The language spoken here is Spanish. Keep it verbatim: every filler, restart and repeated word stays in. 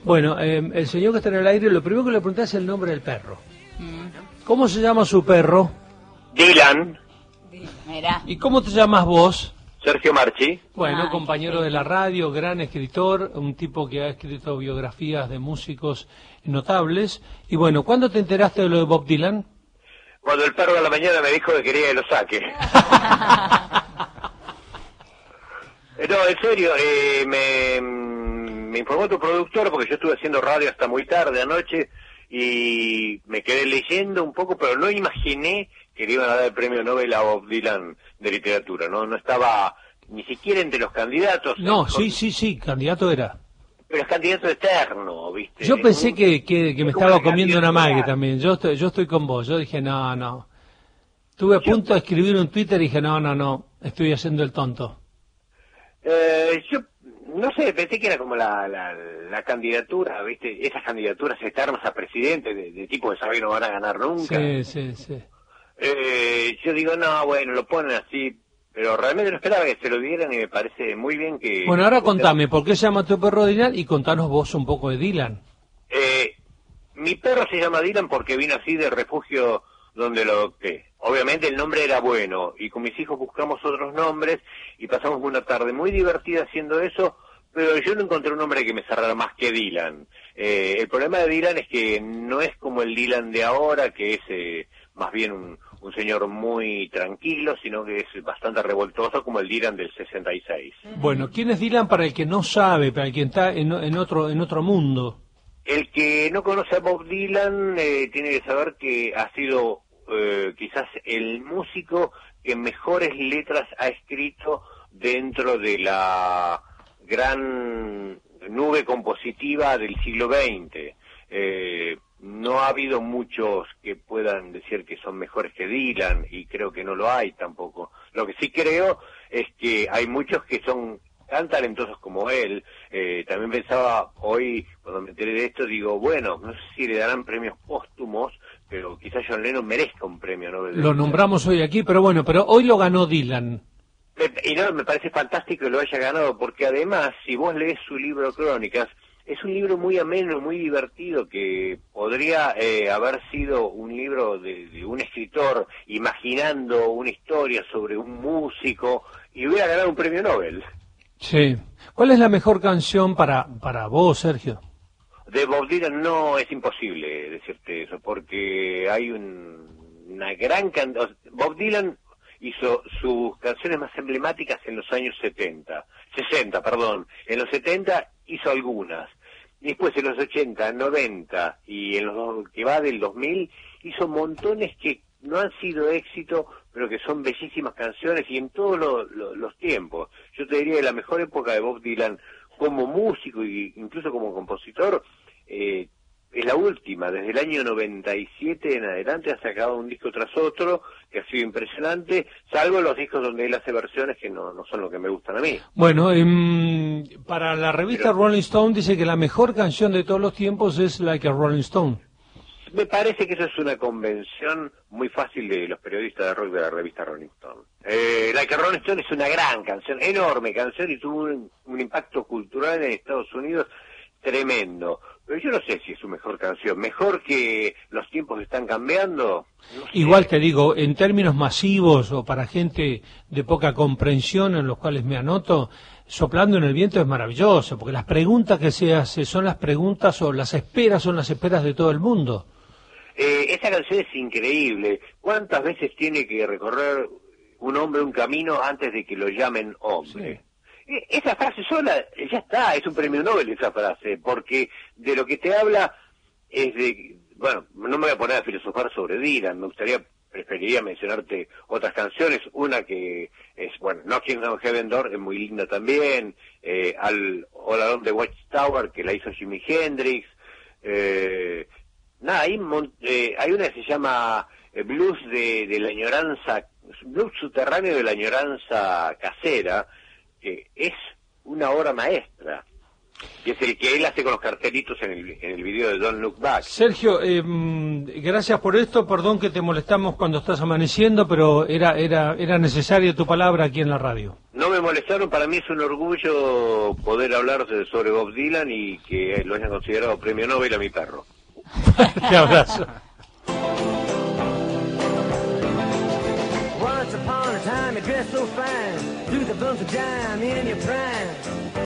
Bueno, eh, el señor que está en el aire, lo primero que le pregunté es el nombre del perro. Mm. ¿Cómo se llama su perro? Dylan. Mirá. ¿Y cómo te llamas vos? Sergio Marchi. Bueno, Ay, compañero de la radio, gran escritor, un tipo que ha escrito biografías de músicos notables. Y bueno, ¿cuándo te enteraste de lo de Bob Dylan? Cuando el perro de la mañana me dijo que quería que lo saque. No, en serio, eh, me, me informó tu productor, porque yo estuve haciendo radio hasta muy tarde anoche, y me quedé leyendo un poco, pero no imaginé que le iban a dar el premio Nobel a Bob Dylan de literatura, ¿no? No estaba ni siquiera entre los candidatos. No, con... sí, sí, sí, candidato era. Pero es candidato eterno, ¿viste? Yo pensé un... que, que, que me como estaba una comiendo una candidatura. mague también. Yo estoy, yo estoy con vos. Yo dije, no, no. Estuve a punto de escribir un Twitter y dije, no, no, no, estoy haciendo el tonto. Eh, yo no sé, pensé que era como la, la, la candidatura, ¿viste? Esas candidaturas eternas a presidente de, de tipo que saben que no van a ganar nunca. Sí, sí, sí. Eh, yo digo, no, bueno, lo ponen así, pero realmente no esperaba que se lo dieran y me parece muy bien que... Bueno, ahora contame, ¿por qué se llama tu perro Dylan? Y contanos vos un poco de Dylan. Eh, mi perro se llama Dylan porque vino así del refugio donde lo adopté. Obviamente el nombre era bueno y con mis hijos buscamos otros nombres y pasamos una tarde muy divertida haciendo eso, pero yo no encontré un nombre que me cerrara más que Dylan. Eh, el problema de Dylan es que no es como el Dylan de ahora, que es eh, más bien un, un señor muy tranquilo, sino que es bastante revoltoso como el Dylan del sesenta y seis. Bueno, ¿quién es Dylan para el que no sabe, para el que está en, en otro en otro mundo? El que no conoce a Bob Dylan eh, tiene que saber que ha sido eh, quizás el músico que mejores letras ha escrito dentro de la gran nube compositiva del siglo veinte. Eh, no ha habido muchos que puedan decir que son mejores que Dylan, y creo que no lo hay tampoco. Lo que sí creo es que hay muchos que son tan talentosos como él. Eh, también pensaba hoy, cuando me enteré de esto, digo, bueno, no sé si le darán premios póstumos, pero quizás John Lennon merezca un premio Nobel. Lo nombramos hoy aquí, pero bueno, pero hoy lo ganó Dylan. Y no, me parece fantástico que lo haya ganado, porque además, si vos lees su libro Crónicas, es un libro muy ameno, muy divertido, que podría eh, haber sido un libro de, de un escritor imaginando una historia sobre un músico y hubiera ganado un premio Nobel. Sí. ¿Cuál es la mejor canción para, para vos, Sergio? De Bob Dylan no es imposible decirte eso, porque hay un, una gran cantidad. Bob Dylan hizo sus canciones más emblemáticas en los años setenta, sesenta, perdón. En los setenta hizo algunas. Después en los ochenta, noventa y en los que va del dos mil hizo montones que no han sido éxito, pero que son bellísimas canciones y en todos lo, lo, los tiempos. Yo te diría que la mejor época de Bob Dylan como músico e incluso como compositor eh, es la última. Desde el año noventa y siete en adelante ha sacado un disco tras otro que ha sido impresionante, salvo los discos donde él hace versiones que no, no son lo que me gustan a mí. Bueno, eh, para la revista Pero, Rolling Stone dice que la mejor canción de todos los tiempos es Like a Rolling Stone. Me parece que eso es una convención muy fácil de los periodistas de rock de la revista Rolling Stone. Eh, Like a Rolling Stone es una gran canción, enorme canción, y tuvo un, un impacto cultural en Estados Unidos tremendo. Pero yo no sé si es su mejor canción. Mejor que Los tiempos están cambiando. No sé. Igual te digo, en términos masivos o para gente de poca comprensión, en los cuales me anoto, Soplando en el viento es maravilloso, porque las preguntas que se hace son las preguntas o las esperas son las esperas de todo el mundo. Eh, esa canción es increíble. ¿Cuántas veces tiene que recorrer un hombre un camino antes de que lo llamen hombre? Sí. Esa frase sola, ya está, es un premio Nobel esa frase, porque de lo que te habla es de, bueno, no me voy a poner a filosofar sobre Dylan, me gustaría, preferiría mencionarte otras canciones, una que es, bueno, Knocking on Heaven Door es muy linda también, eh, al All Along the Watchtower, que la hizo Jimi Hendrix, eh, nada, hay, eh, hay una que se llama eh, Blues de, de la añoranza, Blues subterráneo de la añoranza casera, que es una obra maestra. Y es el que él hace con los cartelitos en el, en el video de Don't Look Back. Sergio, eh, gracias por esto, perdón que te molestamos cuando estás amaneciendo, pero era, era, era necesaria tu palabra aquí en la radio. No me molestaron, para mí es un orgullo poder hablar sobre Bob Dylan y que lo hayan considerado premio Nobel a mi perro. Te abrazo. Once upon a time you dressed so fine, through the bumps of dime in your prime.